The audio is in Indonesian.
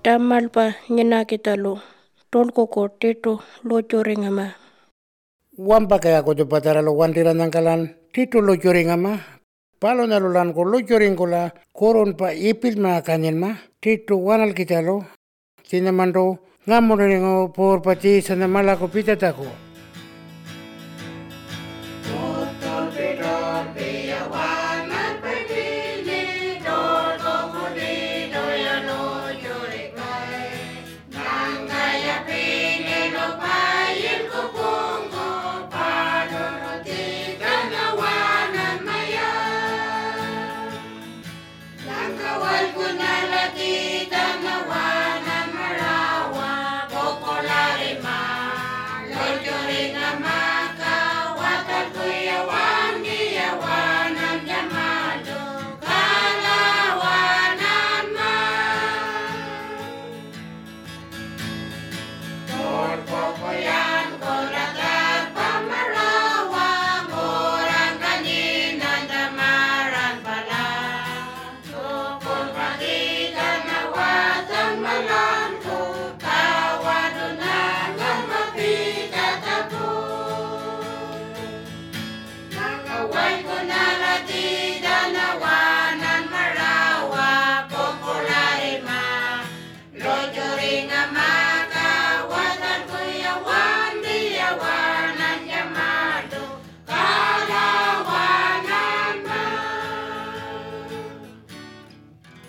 Tamalpa nyina kita lo. Ton koko teto lo coringama. Wampa kaya ko patara lo wandiran nangkalan tito lo coringama. Palo na lulan ko lo coring ko la koron pa ipil ma kanyen ma. Tito wanal kita lo. Sinamando ngamon ringo por pati sana mala ko pitata ko.